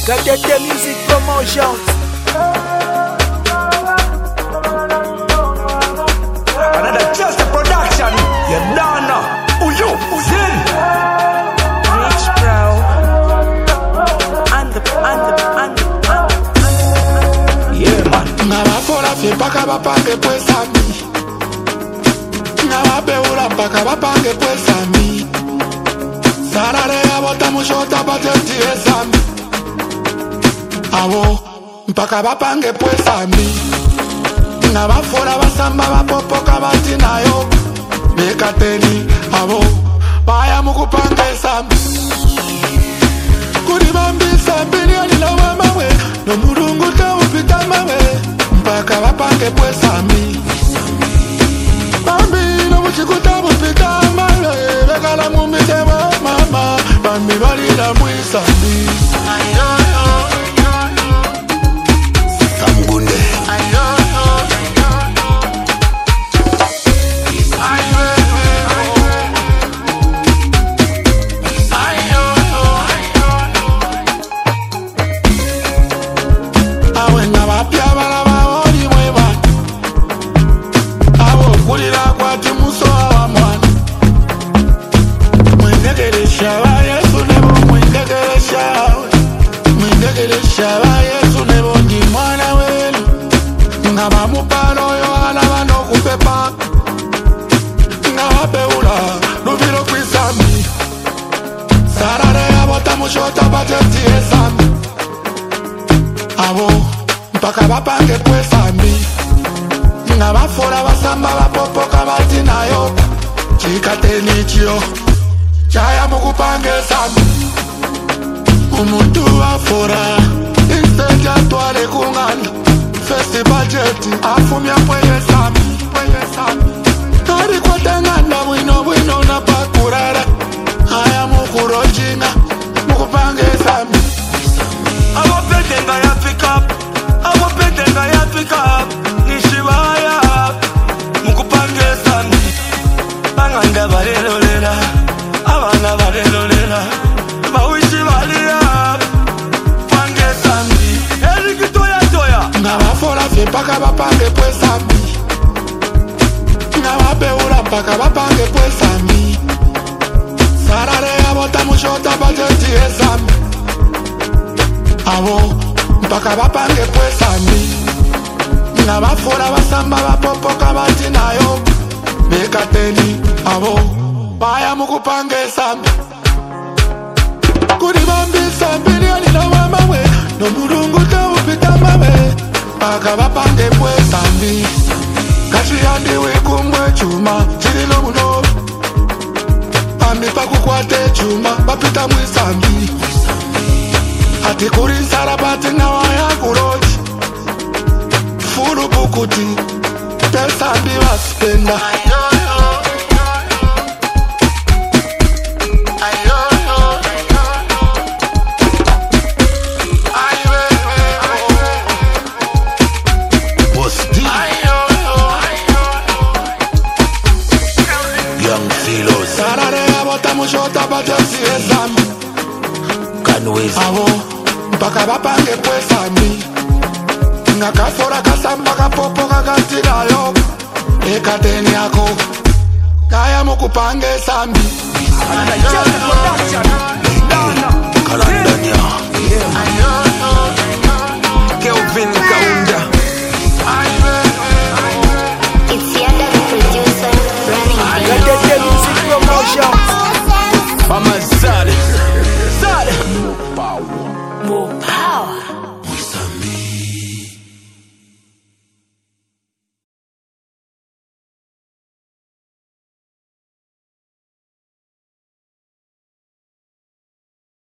Gatete Music Promotions. Another just a production. You don't know who you Zin. Rich bro. And the Yeah man. Ngabafora fye paka bapange pwesami. Ngababeula paka bapange pwesami. Sarare abota mushota patenti esami. Awo mpaka bapange pwesami. Ngabafora basamba bapopoka bati nayo. Mekateni abo baya mukupange esami. Kuribambisa bilioni na wamawe. No murungu te upita mawe. Mpaka bapange pwesami. Bambi no muchikuta upita mawe. Bekala mumbite wa mama. Bambi balira mwisami. Samgunde. Mpaka bapange pwesami. Ngabafora basamba bapopoka bati nayo. Chikateni chio chaya mukupange sami. Umuntu afora instead ya twale kunganda. Festi budget afumya pweye sami. Tari kwa tenganda wino na pakurara. Haya mukurojina mukupange sami. Abo petenga ya pick up. Abo petenga ya pick up. Nishibaya mukupange sami. Banganga barelolera. Abana barelolera. Bawishi balia pange sami. Eriki toya. Ngabafora fye paka bapange pwesami. Ngababeula paka bapange pwesami. Sarare abota mushota patenti esami. Abo mpaka bapange pwesami. Ngabafora basamba bapopoka bati nayo. Mekateni abo baya mukupange sami. Kuribambisa bilioni na wamawe. No murungu te upita mawe. Paka bapange pwesami. Kashi yandiwe kumwe chuma chililo muno. Ami pakukwate chuma bapita mwisambi. Ati kuri sarabati na waya kuroji. Furu bukuti tesambi waspenda. Sarare abota mushota patenti esami. Awo mpaka bapange pwesami. Ngakafora kasamba kapopo kakatirayo. Ekateni yako kaya mukupange sami. Another just a production. You don't know. Kalandania.